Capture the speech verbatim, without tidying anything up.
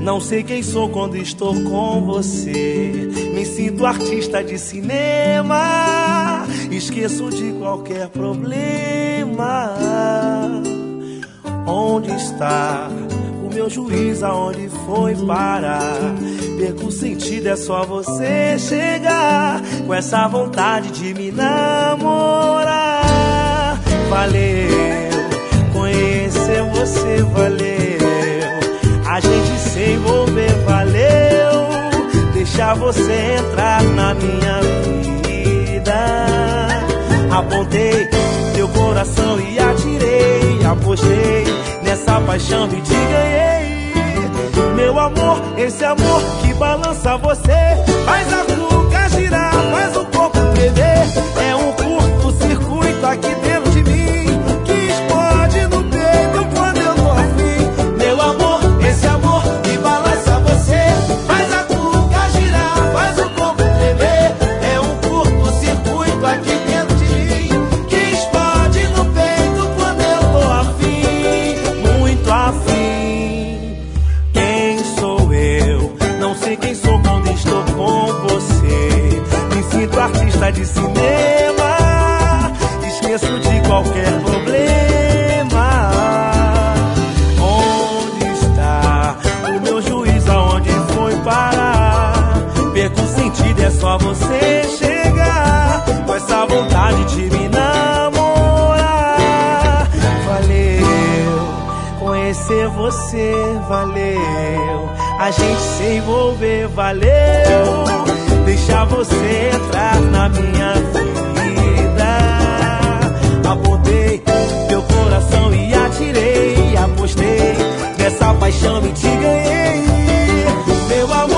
Não sei quem sou quando estou com você. Me sinto artista de cinema. Esqueço de qualquer problema. Onde está o meu juiz? Aonde foi parar? Perco o sentido, é só você chegar com essa vontade de me namorar. Valeu conhecer você, valeu a gente se envolver, valeu deixar você entrar na minha vida. Apontei teu coração e atirei, apostei nessa paixão e te ganhei. Meu amor, esse amor que balança você, faz a cuca girar, faz o corpo tremer. É um curto-circuito aqui dentro de mim que explode no peito quando eu tô afim. Meu amor, esse amor que balança você, faz a cuca girar, faz o corpo tremer. É um curto-circuito aqui dentro de mim que explode no peito quando eu tô afim, muito afim. Quem sou eu? Não sei quem sou quando estou com você. Me sinto artista de cinema. Esqueço de qualquer problema. Onde está o meu juiz? Aonde foi parar? Perco o sentido, é só você chegar com essa vontade de me namorar. Valeu conhecer você, valeu a gente se envolver, valeu deixar você entrar na minha vida. Apontei teu coração e atirei, apostei nessa paixão e te ganhei. Meu amor,